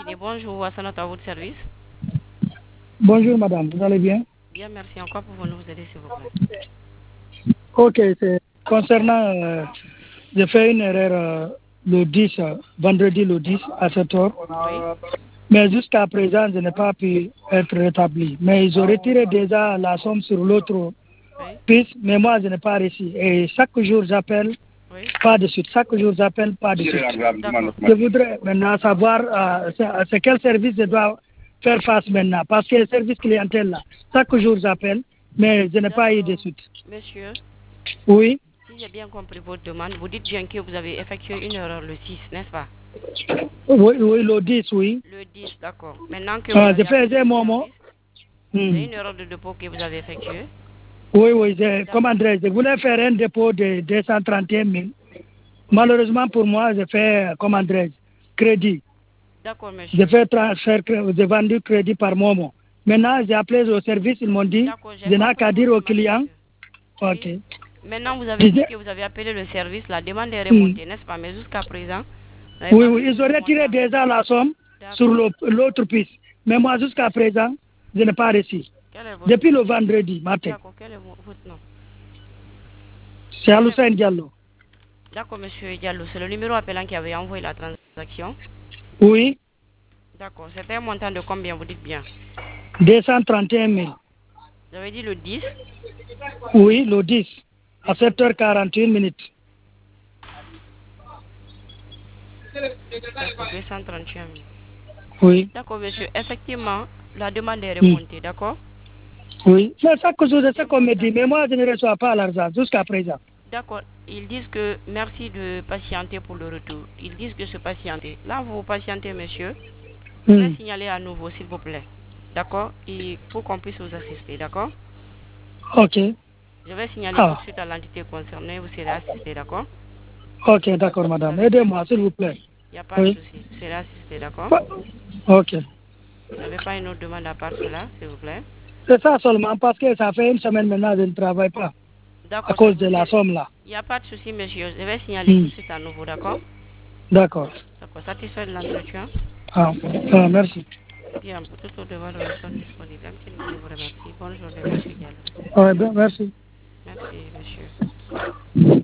Guinée. Bonjour, Hassanat, à votre service. Bonjour madame, vous allez bien? Bien, merci. En quoi pouvons-nous vous aider, s'il vous plaît? Ok, c'est concernant, j'ai fait une erreur le 10, vendredi le 10 à 7 heures. Oui. Mais jusqu'à présent, je n'ai pas pu être rétabli. Mais ils ont retiré déjà la somme sur l'autre Oui. piste, mais moi, je n'ai pas réussi. Et chaque jour, j'appelle, Oui. pas de suite. Chaque jour, j'appelle, pas de suite. D'accord. Je voudrais maintenant savoir c'est quel service je dois faire face maintenant. Parce que le service clientèle, là, chaque jour, j'appelle, mais je n'ai pas eu de suite. Monsieur, Oui, si j'ai bien compris votre demande, vous dites bien que vous avez effectué une erreur le 6, n'est-ce pas? oui, oui, le 10, oui. Le 10, d'accord. Maintenant que vous Je avez appelé faisais le mon mot. service, c'est une erreur de dépôt que vous avez effectuée. Oui, oui, comment dire, je voulais faire un dépôt de 231 000. Malheureusement pour moi, j'ai fait, comment dire, crédit. D'accord, J'ai monsieur. fait transfert, j'ai vendu crédit par Momo. Maintenant, j'ai appelé au service, ils m'ont dit, D'accord, j'ai je n'ai compris qu'à dire votre au demande, client. monsieur. Ok. Oui. Maintenant, vous avez dit que vous avez appelé le service, la demande est remontée, n'est-ce pas? Mais jusqu'à présent, vous n'avez Oui, pas oui, reçu ils ont le retiré montant. déjà la somme sur D'accord. l'autre piste. Mais moi, jusqu'à présent, je n'ai pas reçu. Quel est votre Depuis nom? le vendredi matin. D'accord, quel est votre nom? C'est Quel est... Aloussane Diallo. D'accord, monsieur Diallo, c'est le numéro appelant qui avait envoyé la transaction. Oui, D'accord, c'était un montant de combien, vous dites bien? 231 000. Vous avez dit le 10? Oui, le 10, à 230. 7h41 minutes. D'accord, 231 000. Oui. D'accord, monsieur, effectivement, la demande est remontée, d'accord? Oui, c'est ça que je Ce sais qu'on me montant. dit, mais moi je ne reçois pas l'argent jusqu'à présent. D'accord, ils disent que merci de patienter pour le retour. Ils disent que c'est patienter. Là, vous patientez, monsieur. Je vais signaler à nouveau, s'il vous plaît. D'accord? Et pour qu'on puisse vous assister, d'accord? Ok. Je vais signaler tout de Ah, suite à l'entité concernée, vous serez assisté, d'accord? ok, d'accord, Vous madame. avez bien Aidez-moi, s'il compris. vous plaît. Il n'y a pas de Oui. souci. Vous serez assisté, d'accord? Ok. Vous n'avez pas une autre demande à part cela, s'il vous plaît? C'est ça seulement parce que ça fait une semaine maintenant que je ne travaille pas à D'accord, cause de la somme là. il n'y a pas de souci, monsieur. Je vais signaler tout de suite à nouveau, d'accord? D'accord. D'accord, satisfait de l'entretien? Merci. Bien, pour toute autre demande, nous sommes disponibles. Je vous remercie. Bonne journée, monsieur Diallo. Merci. Merci, monsieur.